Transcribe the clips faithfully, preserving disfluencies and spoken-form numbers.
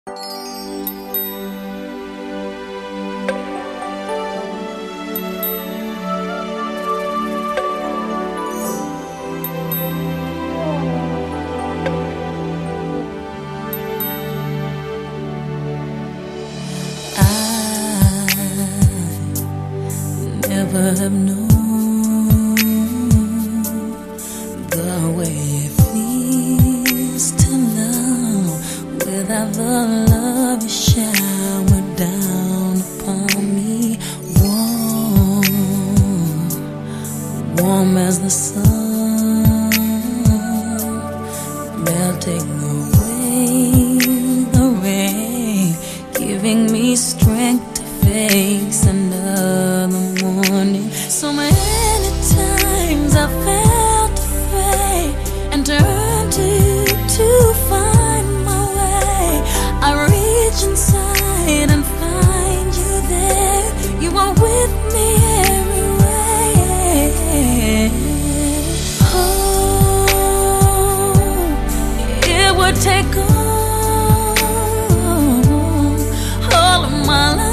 Never have known the way it feels to love without the love you shower down upon me. Warm, warm as the sun, melting away the rain, giving me strength to face another morning. So many times I felt afraid and turned to you to find my way. I reach inside and find you there. You are with me everywhere. Oh, it would take all, all of my life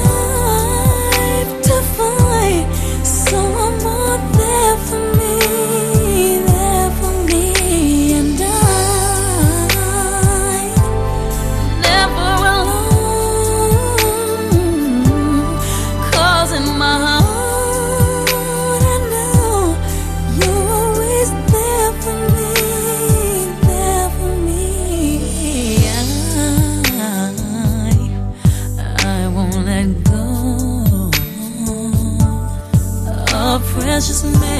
precious man.